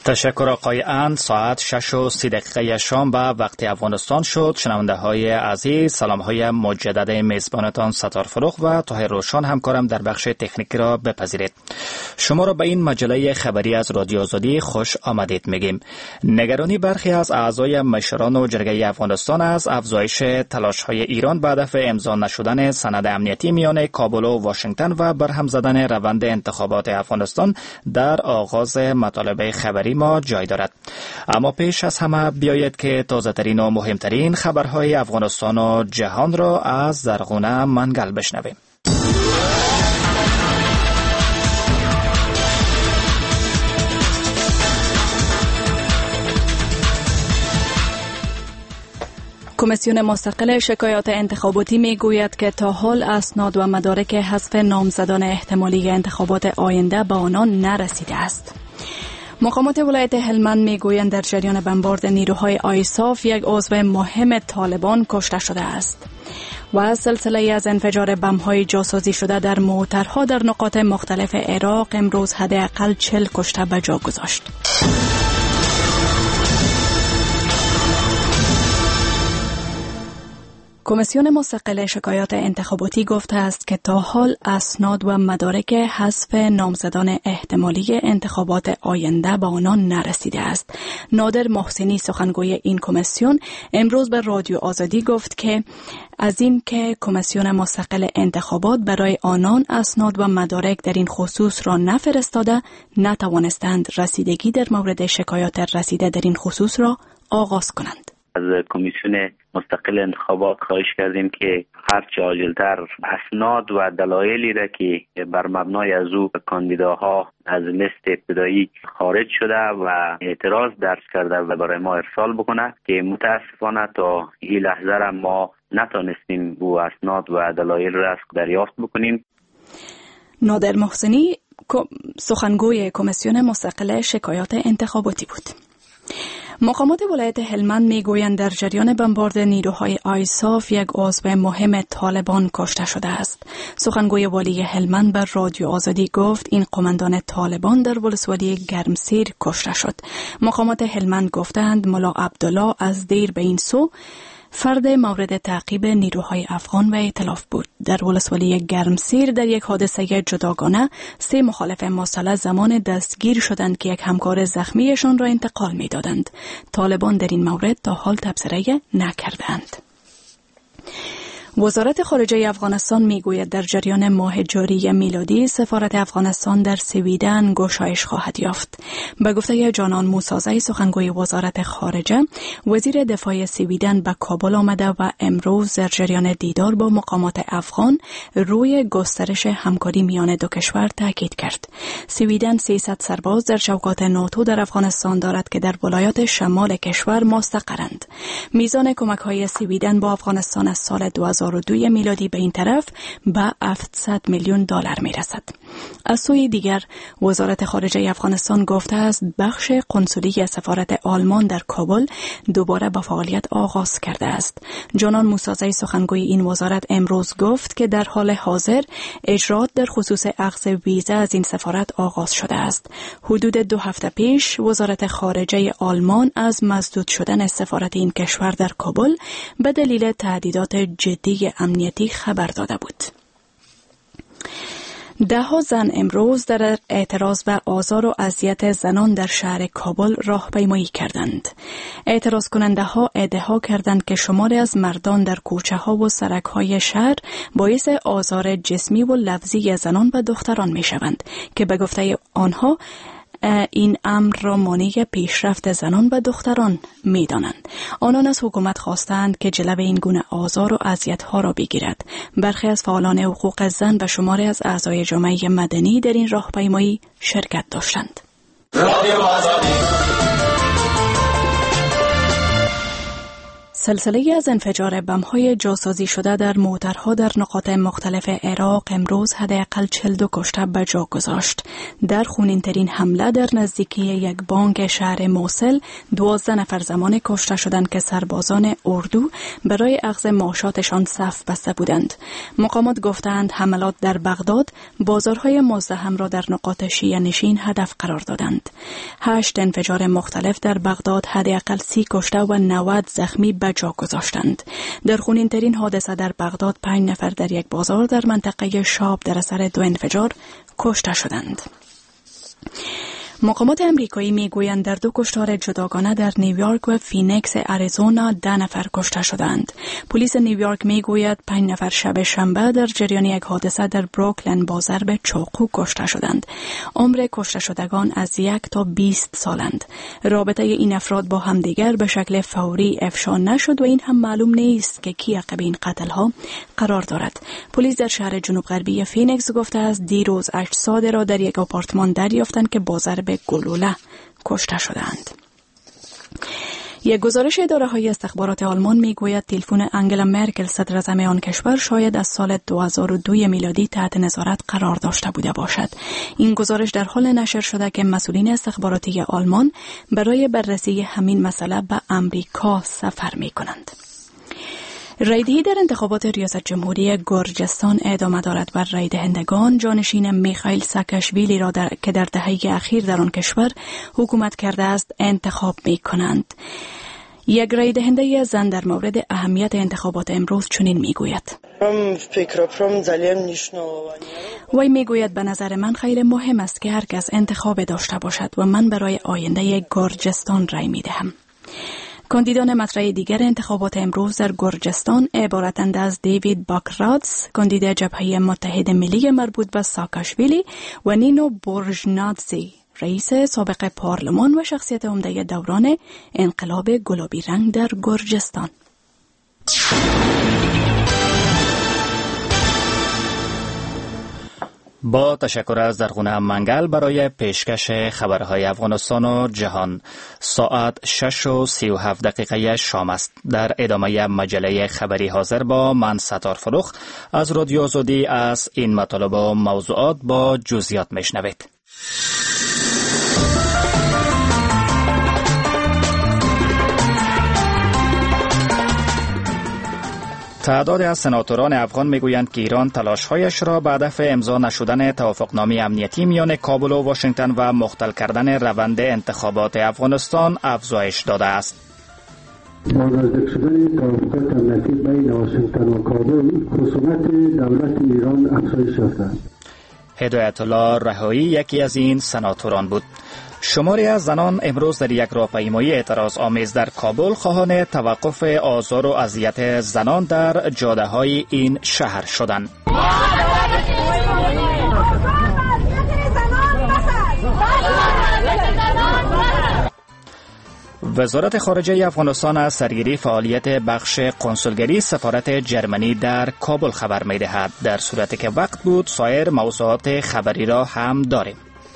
تشکر آقای اند. ساعت 6:30 شام به وقت افغانستان شد. شنونده های عزیز، سلام های مجدد میزبانتان ستار فروخ و طاهر روشن همکارم در بخش تکنیکی را بپذیرید. شما را به این مجله خبری از رادیو آزادی خوش آمدید میگیم. نگرانی برخی از اعضای مشوران و جرگه افغانستان از افزایش تلاش های ایران به هدف امضا نشدن سند امنیتی میان کابل و واشنگتن و برهم زدن روند انتخابات افغانستان در آغاز مطالب خبری ما جای دارد. اما پیش از همه بیایید که تازه ترین و مهمترین خبرهای افغانستان و جهان را از زرغونه منگل بشنویم. کمیسیون مستقل شکایات انتخاباتی می گوید که تا حال اسناد و مدارک حذف نامزدان احتمالی انتخابات آینده به آنان نرسیده است. مقامات ولایت هلمند می گویند در جریان بمبارد نیروهای آیساف یک عضو مهم طالبان کشته شده است. و سلسله از انفجار بم‌های جاسازی شده در موترها در نقاط مختلف عراق امروز حداقل 40 کشته به جا گذاشت. کمیسیون مستقل شکایات انتخاباتی گفته است که تا حال اسناد و مدارک حذف نامزدان احتمالی انتخابات آینده به آنان نرسیده است. نادر محسنی سخنگوی این کمیسیون امروز به رادیو آزادی گفت که از این که کمیسیون مستقل انتخابات برای آنان اسناد و مدارک در این خصوص را نفرستاده، نتوانستند رسیدگی در مورد شکایات رسیده در این خصوص را آغاز کنند. از کمیسیون مستقل انتخابات خواهش کردیم که هرچه عاجلتر اسناد و دلایلی را که بر مبنای از او کاندیداها از لیست ابتدایی خارج شده و اعتراض درج کرده و برای ما ارسال بکنه که متاسفانه تا این لحظه را ما نتانستیم او اسناد و دلایل را دریافت بکنیم. نادر محسنی سخنگوی کمیسیون مستقل شکایات انتخاباتی بود. مقامات ولایت هلمند میگویند در جریان بمبارد نیروهای آیساف یک عضو مهم طالبان کشته شده است. سخنگوی والی هلمند بر رادیو آزادی گفت این قماندان طالبان در ولسوالی گرمسیر کشته شد. مقامات هلمند گفتند ملا عبدالله از دیر به این سو فرد مورد تعقیب نیروهای افغان و ائتلاف بود. در ولسوالی گرمسیر در یک حادثه جداگانه 3 مخالف مسلح زمان دستگیر شدند که یک همکار زخمیشان را انتقال می‌دادند. طالبان در این مورد تا حال تبصره نکردند. وزارت خارجه افغانستان میگوید در جریان ماه جاری میلادی سفارت افغانستان در سویدن گشایش خواهد یافت. به گفته جانان موسازی سخنگوی وزارت خارجه، وزیر دفاع سویدن به کابل آمده و امروز در جریان دیدار با مقامات افغان روی گسترش همکاری میان دو کشور تاکید کرد. سویدن 300 سرباز در چوکات ناتو در افغانستان دارد که در ولایات شمال کشور مستقرند. میزان کمک‌های سویدن با افغانستان از سال 2002 میلادی به این طرف به 700 میلیون دلار میرسد. از سوی دیگر وزارت خارجه افغانستان گفته است بخش قنسولی سفارت آلمان در کابل دوباره به فعالیت آغاز کرده است. جانان موسازی سخنگوی این وزارت امروز گفت که در حال حاضر اجرات در خصوص اخذ ویزا از این سفارت آغاز شده است. حدود 2 هفته پیش وزارت خارجه آلمان از مسدود شدن سفارت این کشور در کابل به دلیل تهدیدات جدی امنیتی خبر داده بود. 10 زن امروز در اعتراض به آزار و اذیت زنان در شهر کابل راهپیمایی کردند. اعتراض کننده ها ادعا کردند که شماری از مردان در کوچه ها و سرک های شهر باعث آزار جسمی و لفظی زنان و دختران می شوند که به گفته آنها این امر را مانع پیشرفت زنان و دختران می دانند. آنان از حکومت خواستند که جلوه این گونه آزار و اذیت‌ها را بگیرد. برخی از فعالان حقوق زن و شماری از اعضای جامعه مدنی در این راهپیمایی شرکت داشتند. سلسله از انفجار بم‌های جاسازی شده در موترها در نقاط مختلف عراق امروز حداقل 42 کشته به جا گذاشت. در خونین‌ترین حمله در نزدیکی یک بانک شهر موصل 12 نفر زمان کشته شدند که سربازان اردو برای اخذ معاشاتشان صف بسته بودند. مقامات گفتند حملات در بغداد بازارهای مزدحم را در نقاط شیعه نشین هدف قرار دادند. 8 انفجار مختلف در بغداد حداقل 30 کشته و 90 زخمی به جا گذاشتند. در خونین‌ترین حادثه در بغداد 5 نفر در یک بازار در منطقه شاب در اثر 2 انفجار کشته شدند. مقامات امریکایی میگویند در 2 کشتار جداگانه در نیویورک و فینیکس آریزونا 10 نفر کشته شدند. پلیس نیویورک میگوید 5 نفر شب شنبه در جریان یک حادثه در بروکلین با ضرب چاقو کشته شدند. عمر کشته شدگان از 1 تا 20 سالند. رابطه این افراد با همدیگر به شکل فوری افشا نشد و این هم معلوم نیست که کی عقب این قتل‌ها قرار دارد. پلیس در شهر جنوب غربی فینیکس گفته است دیروز اجساد را در یک آپارتمان دریافتند که با ضرب گلوله کشته شدند. یک گزارش اداره‌های استخبارات آلمان میگوید تلفن انگلا مرکل صدراعظم آن کشور شاید از سال 2002 میلادی تحت نظارت قرار داشته بوده باشد. این گزارش در حال نشر شده که مسئولین استخباراتی آلمان برای بررسی همین مسئله به امریکا سفر می‌کنند. رای در انتخابات ریاست جمهوری گرجستان ادامه دارد و رای دهندگان جانشین میخائیل ساکاشویلی را که در دهه اخیر در آن کشور حکومت کرده است انتخاب می کنند. یک رای دهنده زن در مورد اهمیت انتخابات امروز چنین می گوید. وی می گوید به نظر من خیلی مهم است که هر کس انتخاب داشته باشد و من برای آینده گرجستان رای می دهم. کاندیدان مطرح دیگر انتخابات امروز در گرجستان عبارتند از دیوید باکرادز، کاندید جبهه متحد ملی مربوط به ساکاشویلی و نینو بورژنادزی، رئیس سابق پارلمان و شخصیت عمده دوران انقلاب گلابی رنگ در گرجستان. با تشکر از درغونه منگل برای پیشکش خبرهای افغانستان و جهان. ساعت 6:37 شام است. در ادامه مجله خبری حاضر با من ستار فروخ از رادیو آزادی از این مطالب و موضوعات با جزئیات میشنوید. تعدادی از سناتوران افغان میگویند که ایران تلاش‌هایش را به هدف امضا نشدن توافقنامه امنیتی میان کابل و واشنگتن و مختل کردن روند انتخابات افغانستان افزایش داده است. با نزدیک شدن توافقات امنیتی بین واشنگتن و کابل خصومت دولت ایران افزایش یافته است. هدایت الله رهایی یکی از این سناتوران بود. شماری از زنان امروز در یک راهپیمایی اعتراض آمیز در کابل خواهان توقف آزار و اذیت زنان در جاده‌های این شهر شدند. وزارت خارجه افغانستان از سرگیری فعالیت بخش کنسولگری سفارت جرمنی در کابل خبر می‌دهد. در صورتی که وقت بود سایر موضوعات خبری را هم داریم.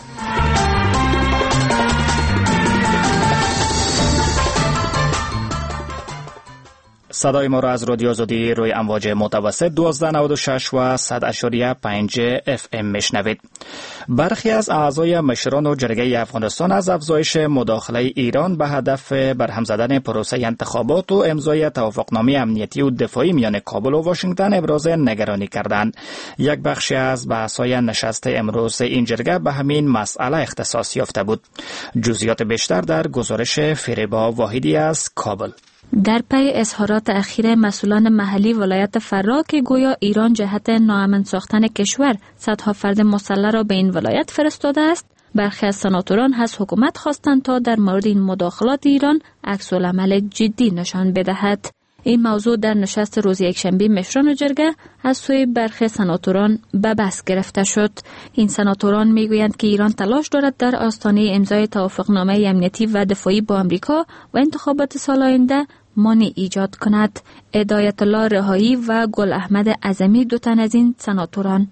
صدای ما را از رادیو آزادی روی امواج متوسط 1296 و 100.5 FM میشنوید. برخی از اعضای مشران و جرگه افغانستان از افزایش مداخله ایران به هدف برهم زدن پروسه انتخابات و امضای توافقنامه امنیتی و دفاعی میان کابل و واشنگتن ابراز نگرانی کردند. یک بخشی از بحث‌های نشست امروز این جرگه به همین مسئله اختصاص یافته بود. جزئیات بیشتر در گزارش فریبا واحدی از کابل. در پی اظهارات اخیر مسئولان محلی ولایت فرا که گویا ایران جهت ناامن ساختن کشور صدها فرد مسلح را به این ولایت فرستاده است، برخی از سناتوران از حکومت خواستند تا در مورد این مداخلات ایران عکس‌العمل جدی نشان بدهد. این موضوع در نشست روز یکشنبه مشران جرگه از سوی برخی سناتوران به بحث گرفته شد. این سناتوران میگویند که ایران تلاش دارد در آستانه امضای توافقنامه امنیتی و دفاعی با آمریکا و انتخابات سال آینده مانع ایجاد کند. هدایت الله رهایی و گل احمد اعظمی دو تن از این سناتوران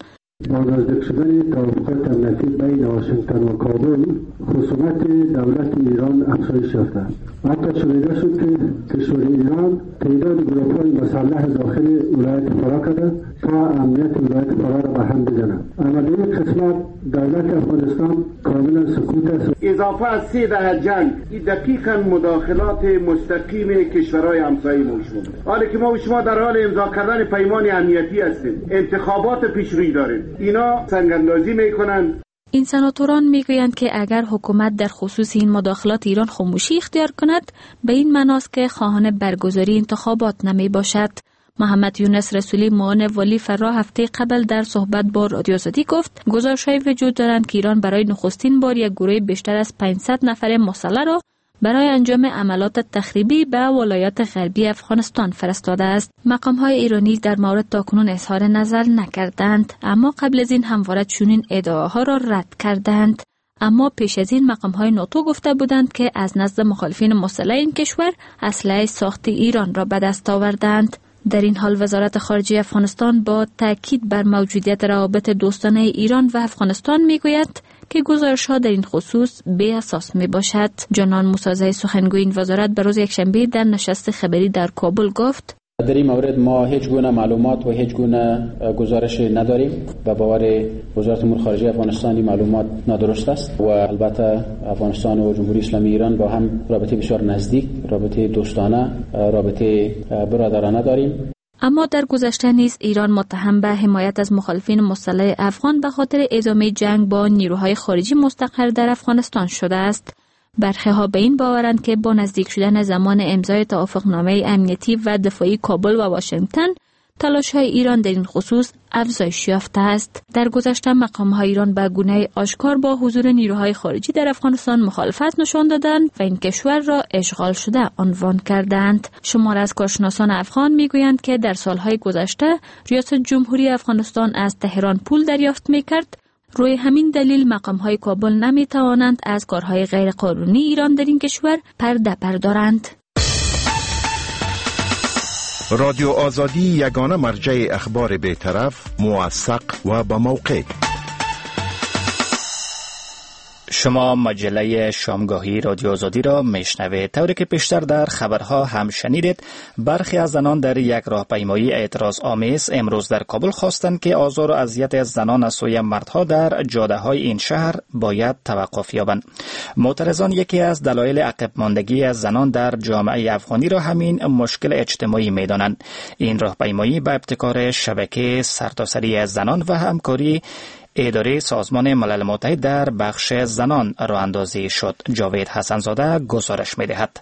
با نزدیک شدن توافقات امنیتی بین واشنگتن و کابل خصومت دولت ایران افزایش یافته است. حتی شنیده شد که کشور ایران تعداد گروه‌های مسلح داخل ولایت فرا کرده تا امنیت ولایت فرا را به هم بزنند. اما در این قسمت دولت افغانستان کاملا سکوت است. اضافه از 3 دهه جنگ این دقیقاً مداخلات مستقیم کشورهای همسایه ما و شما. حالی که ما و شما در حال امضا کردن پیمان امنیتی هستیم، انتخابات پیشروی داریم، اینا سنگ‌اندازی میکنند. این سناتوران میگویند که اگر حکومت در خصوص این مداخلات ایران خاموشی اختیار کند، به این معناست که خواهان برگزاری انتخابات نمی باشد. محمد یونس رسولی معاون والی فرا هفته قبل در صحبت با رادیو آزادی گفت گزارش‌های وجود دارند که ایران برای نخستین بار یک گروه بیشتر از 500 نفر مسلح را برای انجام عملات تخریبی به ولایات غربی افغانستان فرستاده است. مقام‌های ایرانی در مورد تاکنون اظهار نظر نکردند، اما قبل از این همواره چنین ادعاها را رد کردند. اما پیش از این مقام‌های ناتو گفته بودند که از نزد مخالفین مسلح این کشور اسلحه ساخت ایران را به دست آوردند. در این حال وزارت خارجه افغانستان با تاکید بر موجودیت روابط دوستانه ایران و افغانستان میگوید که گزارش‌ها در این خصوص بی اساس می باشد. جانان موسازی سخنگوی این وزارت به روز یکشنبه در نشست خبری در کابل گفت در این مورد ما هیچ گونه معلومات و هیچ گونه گزارش نداریم و باور وزارت امور خارجه افغانستان این معلومات نادرست است و البته افغانستان و جمهوری اسلامی ایران با هم رابطه بسیار نزدیک، رابطه دوستانه، رابطه برادرانه داریم. اما در گذشته نیز ایران متهم به حمایت از مخالفین مسلح افغان به خاطر ادامه جنگ با نیروهای خارجی مستقر در افغانستان شده است. برخی ها به این باورند که با نزدیک شدن زمان امضای توافقنامه امنیتی و دفاعی کابل و واشنگتن، تلاش‌های ایران در این خصوص افزایش یافته است. در گذشته مقام‌های ایران به گونه آشکار با حضور نیروهای خارجی در افغانستان مخالفت نشان دادند و این کشور را اشغال شده عنوان کردند. شمار از کارشناسان افغان میگویند که در سالهای گذشته ریاست جمهوری افغانستان از تهران پول دریافت میکرد. روی همین دلیل مقام‌های کابل نمی‌توانند از کارهای غیرقانونی ایران در این کشور پرده بردارند. رادیو آزادی یگانه مرجع اخبار بی‌طرف، موثق و با موقع. شما مجله شامگاهی رادیو آزادی را میشنوید. طوری که پیشتر در خبرها هم شنیدید، برخی از زنان در یک راهپیمایی اعتراض آمیز امروز در کابل خواستند که آزار و اذیت زنان از سوی مردها در جاده‌های این شهر باید توقف یابند. معترضان یکی از دلایل عقب ماندگی از زنان در جامعه افغانی را همین مشکل اجتماعی می‌دانند. این راهپیمایی به ابتکار شبکه سرتاسری از زنان و همکاری اداره سازمان ملل متحد در بخش زنان راه اندازی شد. جاوید حسنزاده گزارش می‌دهد.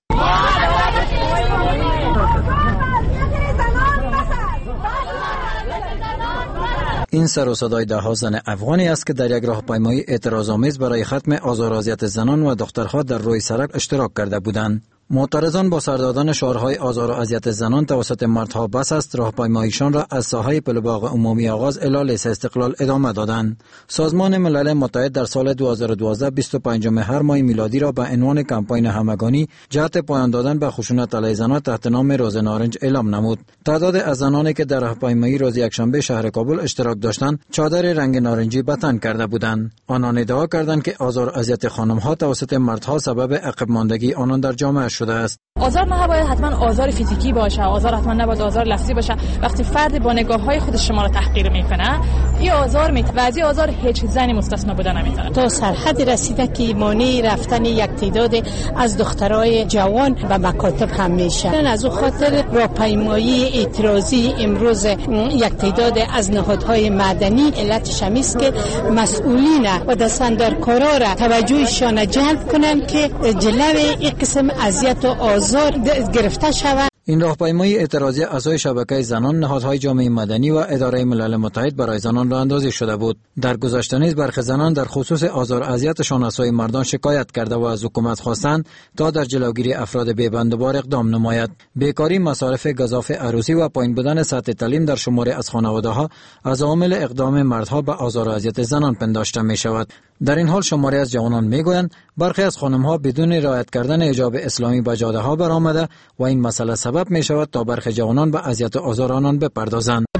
این سر و صدای ده‌ها زن افغانی است که در یک راهپیمایی اعتراض‌آمیز برای ختم آزار و اذیت زنان و دخترها در روی سرک اشتراک کرده بودند. معترضان با سر دادن شعارهای آزار و اذیت زنان توسط مردها بس است راهپیماییشان را از ساحه پل‌باغ عمومی آغاز الی لیس استقلال ادامه دادند. سازمان ملل متحد در سال 2012 25 هر ماه میلادی را به عنوان کمپاین همگانی جهت پایان دادن به خشونت علیه زنان تحت نام روز نارنج اعلام نمود. تعداد از زنانی که در راهپیمایی روز یکشنبه شهر کابل اشتراک داشتند، چادر رنگ نارنجی به تن کرده بودند. آنان ادعا کردند که آزار و اذیت خانم‌ها توسط مردها سبب عقب ماندگی آنان در جامعه شده است. آزار نباید حتما آزار فیزیکی باشه، آزار حتما نباید آزار لفظی باشه. وقتی فرد با نگاه‌های خودش شما را تحقیر میکنه، این آزار و از این آزار هیچ زنی مستثنا بودن نمیتونه. تا سرحد رسیده که مانع رفتن یک تعداد از دخترای جوان به مکاتب هم میشه. از اون خاطر راهپیمایی اعتراضی امروز یک تعداد از نهادهای مدنی علتش هم است که مسئولین و دستاندرکارا را توجهشان جلب کنند که جلوی این قسم اذیت و آزار گرفته شود. این راهپیمایی اعتراضی اعضای شبکه زنان، نهادهای جامعه مدنی و اداره ملل متحد برای زنان راه اندازی شده بود. در گذشته نیز برخی زنان در خصوص آزار و اذیتشان از سوی مردان شکایت کرده و از حکومت خواستند تا در جلوگیری افراد بی‌بندوبار اقدام نماید. بیکاری، مصارف گزاف عروسی و پایین بودن سطح تعلیم در شماری از خانواده‌ها از عوامل اقدام مردها به آزار و اذیت زنان پنداشته می‌شود. در این حال شماری از جوانان میگویند برخی از خانم‌ها بدون رعایت کردن حجاب اسلامی به جاده‌ها برآمده و این مسئله سبب می‌شود تا برخی جوانان به اذیت و آزار آنان بپردازند.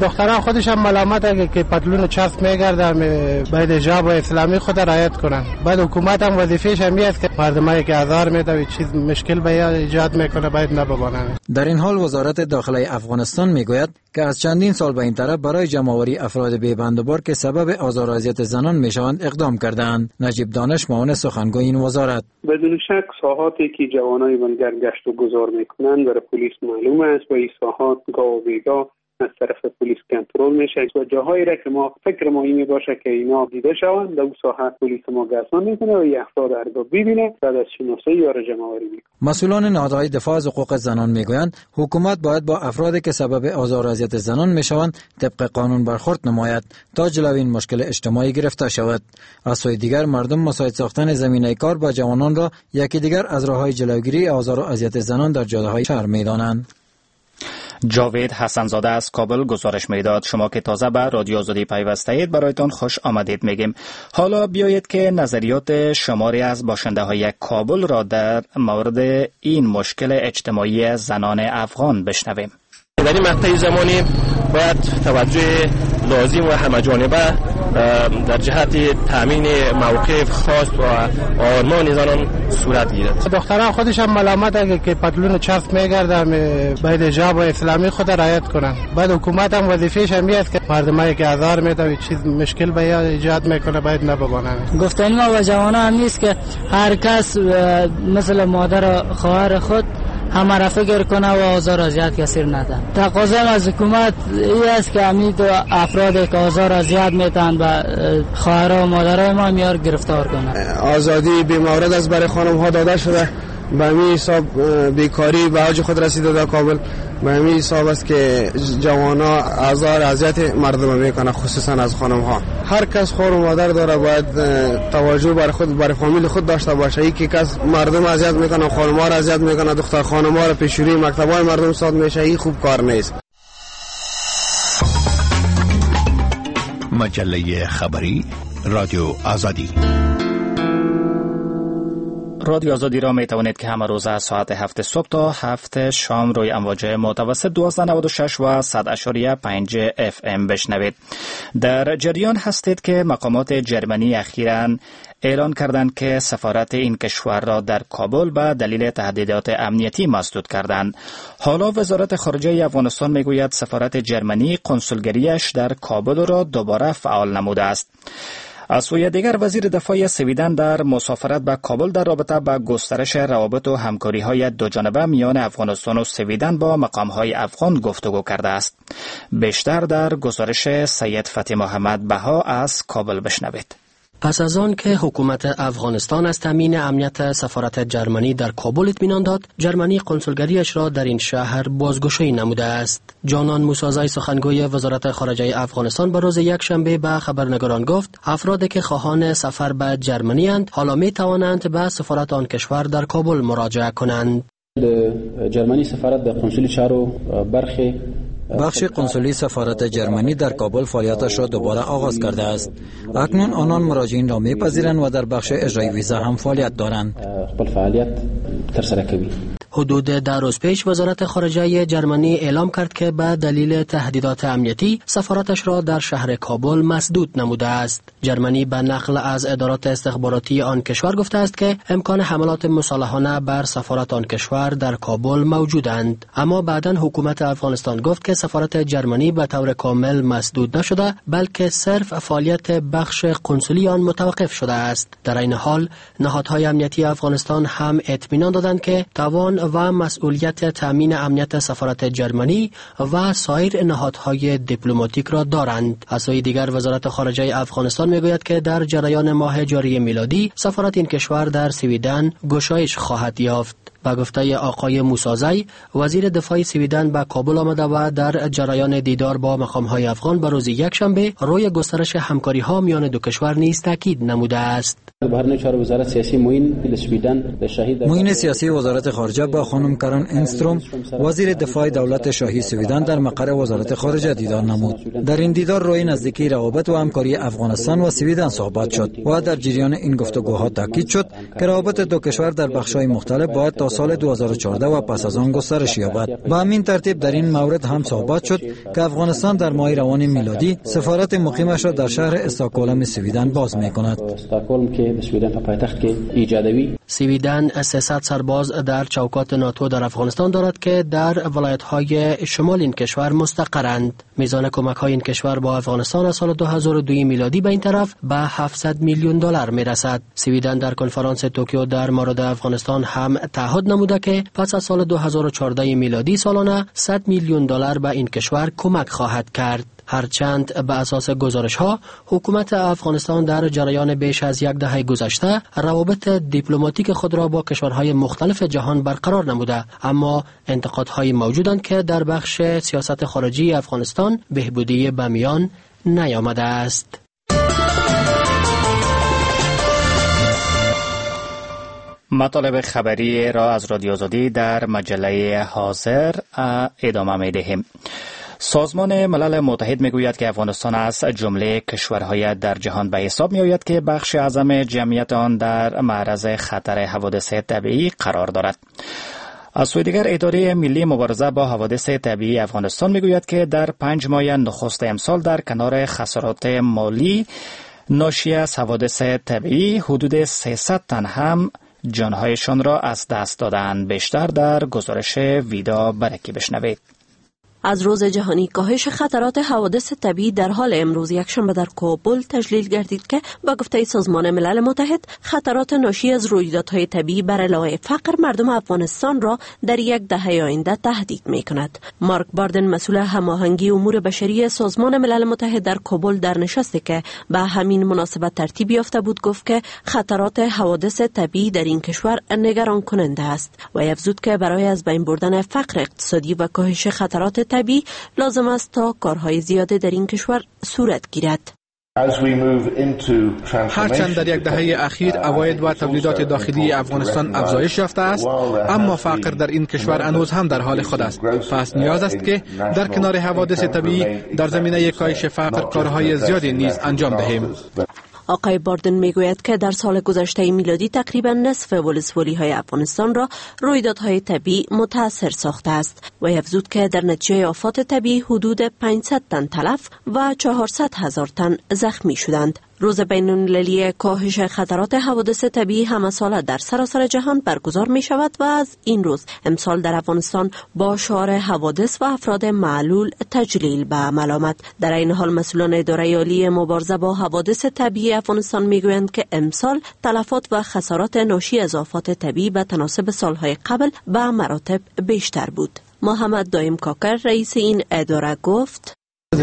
دختران خودش هم ملامت که پتلون چسب میگردن، باید حجاب اسلامی خود رعایت کنن. بعد حکومت هم وظیفه‌ش همین است که مردمایی که آزار میده چیز مشکل به ایجاد میکنه باید نببانن. در این حال وزارت داخلی افغانستان میگوید که از چندین سال به این طرف برای جمع‌آوری افراد بی‌بندوبار که سبب آزار و اذیت زنان میشوند اقدام کردند. نجیب دانش معاون سخنگوی این وزارت: بدون شک ساحاتی که جوانای بنگر گشت و گذار میکنند برای پلیس معلوم است و این ساحات گاه و بیگاه از طرف پلیس کنترل میشه و جاهایی را که ما فکر ما این باشه که اینا دیده شوند در اون ساحه پلیس ما گزارش میکنه و این افراد را ببینه بعد از شناسایی یا جمع‌آوری میکنه. مسئولان نهادهای دفاع از حقوق زنان میگویند حکومت باید با افرادی که سبب آزار و اذیت زنان میشوند طبق قانون برخورد نماید تا جلوی این مشکل اجتماعی گرفته شود. از سوی دیگر مردم مساعد ساختن زمینه کار با جوانان را یکی دیگر از راههای جلوگیری آزار و اذیت زنان در جاده‌های شهر میدانند. جاوید حسنزاده از کابل گزارش میداد. شما که تازه به رادیو آزادی پیوسته اید برایتان خوش آمدید میگیم. حالا بیایید که نظریات شماری از باشنده های کابل را در مورد این مشکل اجتماعی زنان افغان بشنویم. در این مقطع زمانی باید توجه لازم و همه‌جانبه در جهت تامین موقف خاص و آرمان زنان صورت گیرد. دختران خودش هم ملامت که پتلون چسب میگردن، باید حجاب اسلامی خود رعایت کنن. بعد حکومت هم وظیفه‌ش همین است که مردمایی که آزار میده چیز مشکل به ایجاد میکنه باید نببانن. گفتن ما و جوانان هم نیست که هر کس مثل مادر و خواهر خود همه را فکر کنه و آزار و اذیت کسی نده. تقاضا از حکومت این است که امید افرادی که آزار و اذیت میتن و خواهر و مادرای ما میار گرفتار کنه. آزادی بی مورد از برای خانم ها داده شده. به همین حساب بیکاری به اوج خود رسیده در کابل. به همین حساب است که جوانا آزار اذیت مردم میکنه، خصوصا از خانم ها. هر کس خور و مادر داره باید توجه برای خود برای فامیل خود داشته باشه. یکی کس مردم اذیت میکنه، خانم ها را اذیت میکنه، دختر خانم ها را پیشوری مکتبای مردم ساد میشه، این خوب کار نیست. مجله خبری رادیو آزادی. رادیو آزادی را می توانید که همه روز از ساعت 7 صبح تا 7 شام روی امواج متوسط 1296 و 100.5 FM بشنوید. در جریان هستید که مقامات جرمنی اخیراً اعلان کردند که سفارت این کشور را در کابل به دلیل تهدیدات امنیتی مسدود کردند. حالا وزارت خارجه افغانستان میگوید سفارت جرمنی کنسولگریش در کابل را دوباره فعال نموده است. از سوی دیگر وزیر دفاع سویدن در مسافرت به کابل در رابطه با گسترش روابط و همکاری‌های دوجانبه میان افغانستان و سویدن با مقام‌های افغان گفتگو کرده است. بیشتر در گزارش سید فتحی محمد بها از کابل بشنوید. پس از آن که حکومت افغانستان از تامین امنیت سفارت جرمنی در کابل اطمینان داد، جرمنی کنسولگریش را در این شهر بازگشایی نموده است. جانان موسازی سخنگوی وزارت خارجه افغانستان به روز یکشنبه به خبرنگاران گفت افرادی که خواهان سفر به جرمنی اند حالا می توانند به سفارت آن کشور در کابل مراجعه کنند. جرمنی سفارت در کنسولی چارو برخی بخش قنسولی سفارت جرمنی در کابل فعالیتش را دوباره آغاز کرده است. اکنون آنان مراجعین را می‌پذیرند و در بخش اجرای ویزا هم فعالیت دارند. خپل فعالیت ترسره کوي. حدود 10 روز پیش وزارت خارجه جرمنی اعلام کرد که به دلیل تهدیدات امنیتی سفارتش را در شهر کابل مسدود نموده است. جرمنی به نقل از ادارات استخباراتی آن کشور گفته است که امکان حملات مسلحانه بر سفارت آن کشور در کابل موجودند، اما بعداً حکومت افغانستان گفت که سفارت جرمنی به طور کامل مسدود نشده بلکه صرف فعالیت بخش قنسولی آن متوقف شده است. در این حال نهادهای امنیتی افغانستان هم اطمینان دادند که توان و مسئولیت تامین امنیت سفارت جرمنی و سایر نهادهای دیپلماتیک را دارند. از سوی دیگر وزارت خارجه افغانستان میگوید که در جریان ماه جاری میلادی سفارت این کشور در سویدن گشایش خواهد یافت. با گفته آقای موسازی، وزیر دفاع سویدن به کابل آمده و در جریان دیدار با مقام‌های افغان به روز یکشنبه روی گسترش همکاری‌ها میان دو کشور نیز تاکید نموده است. معین سیاسی وزارت خارجه با خانم کرن اینستروم وزیر دفاع دولت شاهی سویدن در مقر وزارت خارجه دیدار نمود. در این دیدار روی نزدیکی روابط و همکاری افغانستان و سویدن صحبت شد و در جریان این گفتگوها تاکید شد که روابط دو کشور در بخش‌های مختلف باید تا سال 2014 و پس از آن گسترش یابد. به همین ترتیب در این مورد هم صحبت شد که افغانستان در ماه روان میلادی سفارت مقیمش را در شهر استکهلم سویدن باز می‌کند. سویدن 300 سرباز در چوکات ناتو در افغانستان دارد که در ولایت‌های شمال این کشور مستقرند. میزان کمک‌های این کشور با افغانستان از سال 2002 میلادی به این طرف به 700 میلیون دلار میرسد. سویدن در کنفرانس توکیو در مورد افغانستان هم تعهد نموده که پس از سال 2014 میلادی سالانه 100 میلیون دلار به این کشور کمک خواهد کرد. هرچند به اساس گزارش‌ها حکومت افغانستان در جریان بیش از یک دهه گذشته روابط دیپلماتیک خود را با کشورهای مختلف جهان برقرار نموده، اما انتقادهای موجودند که در بخش سیاست خارجی افغانستان بهبودی به میان نیامده است. مطالب خبری را از رادیو آزادی در مجله حاضر ادامه می‌دهیم. سازمان ملل متحد میگوید که افغانستان از جمله کشورهای در جهان به حساب میآید که بخش اعظم جمعیت آن در معرض خطر حوادث طبیعی قرار دارد. از سوی دیگر اداره ملی مبارزه با حوادث طبیعی افغانستان میگوید که در 5 ماه نخست امسال در کنار خسارات مالی ناشی از حوادث طبیعی حدود 300 تن هم جانهایشان را از دست دادند. بیشتر در گزارش ویدا برکی بشنوید. از روز جهانی کاهش خطرات حوادث طبیعی در حال امروز یکشنبه در کابل تجلیل گردید که با گفته سازمان ملل متحد خطرات ناشی از رویدادهای طبیعی بر علاوه فقر مردم افغانستان را در یک دهه آینده تهدید می‌کند. مارک باردن مسئول هماهنگی امور بشری سازمان ملل متحد در کابل در نشستی که به همین مناسبت ترتیب یافته بود گفت که خطرات حوادث طبیعی در این کشور نگران کننده است و افزود که برای از بین بردن فقر اقتصادی و کاهش خطرات طبیعی لازم است تا کارهای زیاده در این کشور صورت گیرد. هرچند در یک دهه اخیر عواید و تولیدات داخلی افغانستان افزایش یافته است، اما فقر در این کشور هنوز هم در حال خود است. پس نیاز است که در کنار حوادث طبیعی در زمینه کاهش فقر کارهای زیادی نیز انجام دهیم. آقای باردن میگوید که در سال گذشته میلادی تقریبا نصف ولسوالی‌های افغانستان را رویدادهای طبیعی متاثر ساخته است و افزود که در نتیجه آفات طبیعی حدود 500 تن تلف و 400,000 تن زخمی شدند. روز بین‌المللی کاهش خطرات حوادث طبیعی همه ساله در سراسر جهان برگزار می شود و از این روز امسال در افغانستان با شعار حوادث و افراد معلول تجلیل به عمل آمد. در این حال مسئولان اداره عالی مبارزه با حوادث طبیعی افغانستان می گویند که امسال تلفات و خسارات ناشی از آفات طبیعی به تناسب سالهای قبل به مراتب بیشتر بود. محمد دایم کاکر رئیس این اداره گفت: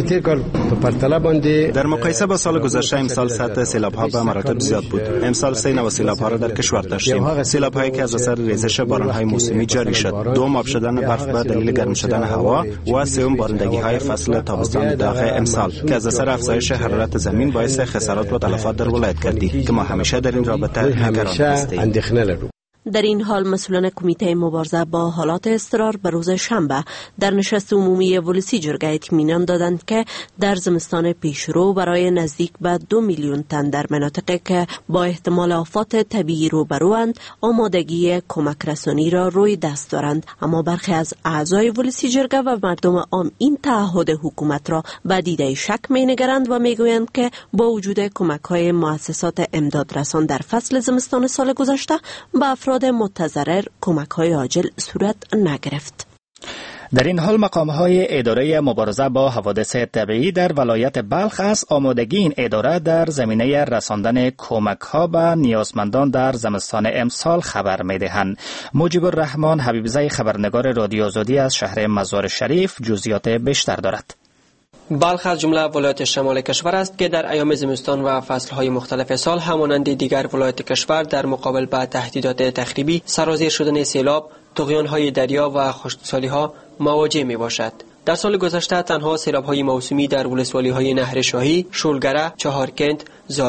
در مقایسه با سال گذشته امسال سطح سیلاب‌ها به مراتب زیاد بود. امسال 3 نوع سیلاب‌ها را در کشور داشتیم. سیلاب‌هایی که از اثر ریزش باران‌های موسمی جاری شد، دوم آب شدن برف به دلیل گرم شدن هوا و سوم بارندگی‌های فصل تابستان داغ امسال که از اثر افزایش حرارت زمین باعث خسارات و تلفات در ولایت گردید که ما همیشه در این رابطه نگران هستیم. در این حال مسئولان کمیته مبارزه با حالات اضطرار به روز شنبه در نشست عمومی ولسی جرگه اطمینان دادند که در زمستان پیشرو برای نزدیک به 2 میلیون تن در مناطقی که با احتمال آفات طبیعی روبروند آمادگی کمک رسانی را روی دست دارند، اما برخی از اعضای ولسی جرگه و مردم عام این تعهد حکومت را به دیده شک می‌نگرند و میگویند که با وجود کمک‌های مؤسسات امداد رسان در فصل زمستان سال گذشته به افراد متضرر کمک‌های عاجل صورت نگرفت. در این حال مقام‌های اداره مبارزه با حوادث طبیعی در ولایت بلخ از آمادگی این اداره در زمینه رساندن کمک‌ها به نیازمندان در زمستان امسال خبر می‌دهند. مجیب الرحمن حبیبزی خبرنگار رادیو آزادی از شهر مزار شریف جزئیات بیشتر دارد. بلخ از جمله ولایت شمال کشور است که در ایام زمستان و فصلهای مختلف سال همانند دیگر ولایت کشور در مقابل با تهدیدات تخریبی، سرازیر شدن سیلاب، طغیان‌های دریا و خشکسالی‌ها مواجه می‌باشد. در سال گذشته تنها سیلاب‌های موسمی در ولسوالی‌های نهر شاهی، شولگره، چهارکند، زاره،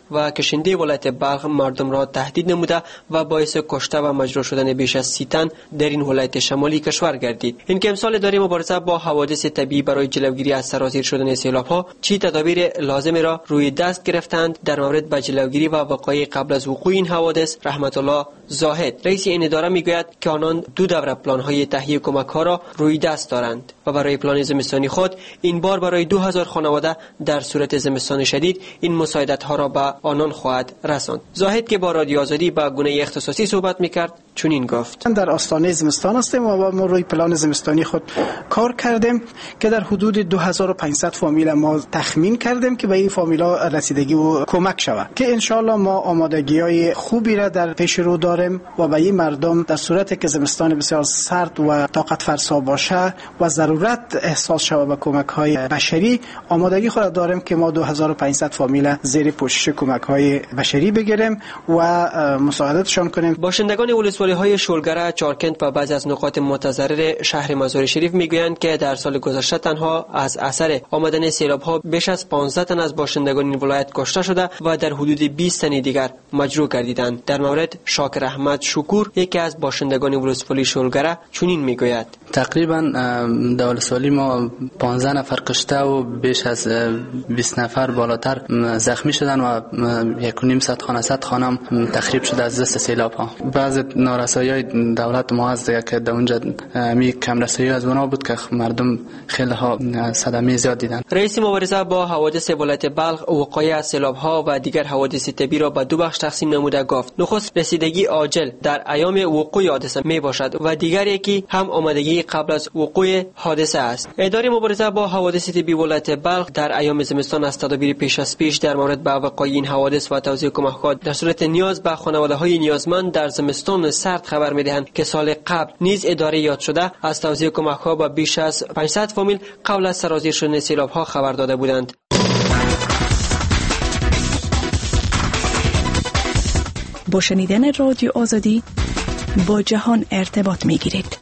و کشنده ولایت بلخ مردم را تهدید نموده و باعث کشته و مجروح شدن بیش از 30 تن در این ولایت شمالی کشور گردید. این که امسال اداره مبارزه با حوادث طبیعی برای جلوگیری از سرازیر شدن سیلاب‌ها چی تدابیر لازم را روی دست گرفتند در مورد به جلوگیری و وقایع قبل از وقوع این حوادث، رحمت الله زاهد رئیس این اداره میگوید که آنان 2 دوره پلان‌های تهیه کمک‌ها را روی دست دارند و برای پلان زمستانی خود این بار برای 2000 خانواده در صورت زمستان شدید این مساعدت‌ها را به آنان خواهد رساند. زاهد که با رادیو آزادی با گونه اختصاصی صحبت می‌کرد چنین گفت: در آستانه زمستان هستیم و ما روی پلان زمستانی خود کار کردیم که در حدود 2500 فامیل ما تخمین کردیم که به این فامیلا رسیدگی و کمک شود که انشالله ما آمادگی‌های خوبی را در پیش رو داریم و به این مردم در صورتی که زمستان بسیار سرد و طاقت فرسا باشه و ضرورت احساس شود به کمک‌های بشری آمادگی خود داریم که ما 2500 فامیل زیر پوشش کمک‌های بشری بگیریم و مساعدتشان کنیم. باشندگان ولسوالی‌های شولگره، چارکند و بعضی از نقاط متضرر شهر مزار شریف میگویند که در سال گذشته تنها از اثر آمدن سیلاب‌ها بیش از 15 تن از باشندگان این ولایت کشته شده و در حدود 20 تن دیگر مجروح گردیدند. در مورد شاکر احمد شکور یکی از باشندگان ولسوالی شولگره چنین میگوید: تقریبا در ولسوالی ما 15 نفر کشته و بیش از 20 نفر بالاتر زخمی شدن و 1.5 خانه 100 خانه تخریب شده از دست سیلاب‌ها. بعض نارسایی‌های دولت ما هست که در اونجا می کم رسایی از اونا بود که مردم خیلی ها صدمه زیاد دیدن. رئیس مبارزه با حوادث ولایت بلخ وقایع از سیلاب‌ها و دیگر حوادث طبیعی را به 2 بخش تقسیم نموده گفت: نخست رسیدگی عاجل در ایام وقوع حادثه می باشد و دیگر یکی هم آمادگی قبل از وقوع حادثه است. اداره مبارزه با حوادث طبیعی ولایت بلخ در ایام زمستان از تدابیر پیش از پیش در مورد به وقایع این حوادث و توزیع کمک‌ها در صورت نیاز به خانواده‌های نیازمند در زمستان سرد خبر می‌دهند که سال قبل نیز اداره یاد شده از توزیع کمک‌ها به بیش از 500 فامیل قبل از سرازیر شدن سیلاب‌ها خبر داده بودند. با شنیدن رادیو آزادی با جهان ارتباط می‌گیرید.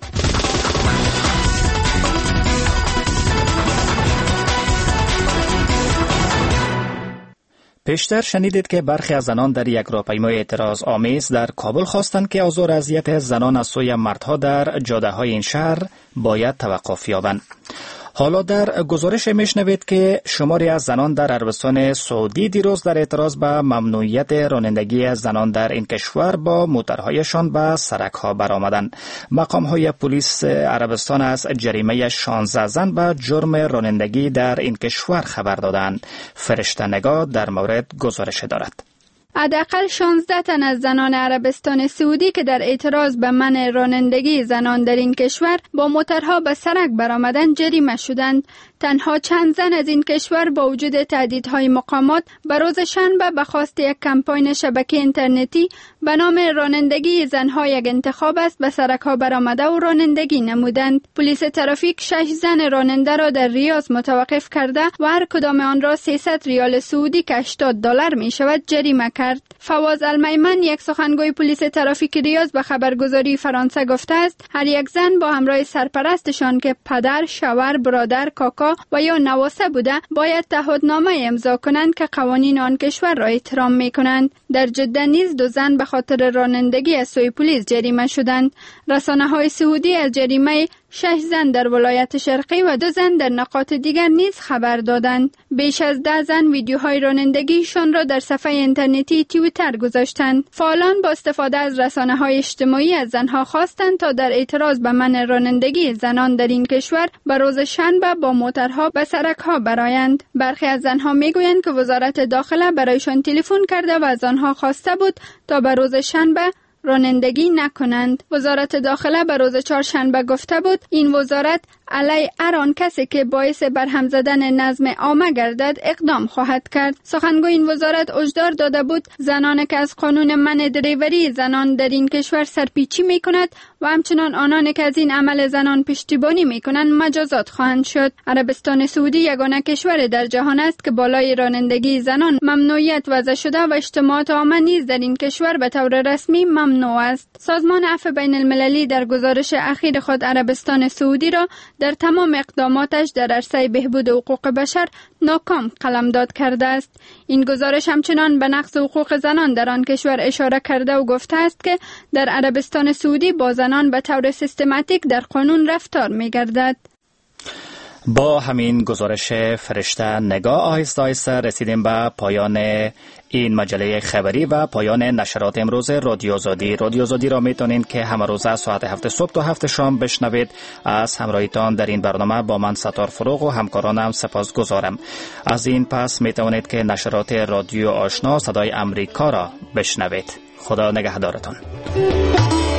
پیشتر شنیدید که برخی از زنان در یک راهپیمای اعتراض آمیز در کابل خواستند که آزار و اذیت زنان از سوی مردها در جاده‌های این شهر باید توقف یابند. حالا در گزارش میشنوید که شماری از زنان در عربستان سعودی دیروز در اعتراض به ممنوعیت رانندگی زنان در این کشور با موترهایشان به سرک‌ها برآمدند. مقام‌های پلیس عربستان از جریمه 16 زن به جرم رانندگی در این کشور خبر دادند. فرشته نگاه در مورد گزارش دارد. حداقل 16 تن از زنان عربستان سعودی که در اعتراض به منع رانندگی زنان در این کشور با موترها به سرک برآمدند جریمه شدند. تنها چند زن از این کشور با وجود تهدیدهای مقامات به روز شنبه به خواست یک کمپاین شبکه اینترنتی به نام رانندگی زنها یک انتخاب است به سرک‌ها برآمده و رانندگی نمودند. پلیس ترافیک 6 زن راننده را در ریاض متوقف کرده و هر کدام آن را 300 ریال سعودی که $80 می شود جریمه کرد. فواز المیمن یک سخنگوی پلیس ترافیک ریاض به خبرگزاری فرانسه گفته است هر یک زن با همراه سرپرستشان که پدر، شوهر، برادر، کاکا و یا نواسه بوده باید تعهدنامه امضا کنند که قوانین آن کشور را احترام می کنند. در جده نیز 2 زن به خاطر رانندگی از سوی پلیس جریمه شدند. رسانه‌های سعودی از جریمه 6 زن در ولایت شرقی و 2 زن در نقاط دیگر نیز خبر دادند. بیش از 10 زن ویدیوهای رانندگیشان را در صفحه اینترنتی توییتر گذاشتند. فعالان با استفاده از رسانه‌های اجتماعی از زنها خواستند تا در اعتراض به منع رانندگی زنان در این کشور به روز شنبه با موترها به سرک‌ها برآیند. برخی از زنها میگویند که وزارت داخله برایشان تلفن کرده و از آنها خواسته بود تا به روز شنبه رانندگی نکنند. وزارت داخله به روز چهارشنبه گفته بود این وزارت علی هر آن کسی که باعث برهم زدن نظم عامه گردد اقدام خواهد کرد. سخنگوی این وزارت هشدار داده بود زنانی که از قانون منع دریوری زنان در این کشور سرپیچی می کند و همچنان آنانی که از این عمل زنان پشتیبانی می کنند مجازات خواهند شد. عربستان سعودی یگانه کشور در جهان است که بالای رانندگی زنان ممنوعیت وضع شده و اجتماعات عامه نیز در این کشور به طور رسمی ممنوع است. سازمان عفو بین المللی در گزارش اخیر خود عربستان سعودی را در تمام اقداماتش در عرصه بهبود حقوق بشر ناکام قلمداد کرده است. این گزارش همچنان به نقض حقوق زنان در آن کشور اشاره کرده و گفته است که در عربستان سعودی با زنان به طور سیستماتیک در قانون رفتار می گردد. با همین گزارش فرشته نگاه آهسته آهسته رسیدیم به پایان این مجله خبری و پایان نشرات امروز رادیو آزادی. رادیو آزادی را میتونید که همه روزه ساعت 7 صبح تا 7 شام بشنوید. از همراهیتان در این برنامه با من ستار فروغ و همکارانم سپاسگزارم. از این پس میتونید که نشرات رادیو آشنا صدای امریکا را بشنوید. خدا نگهدارتان.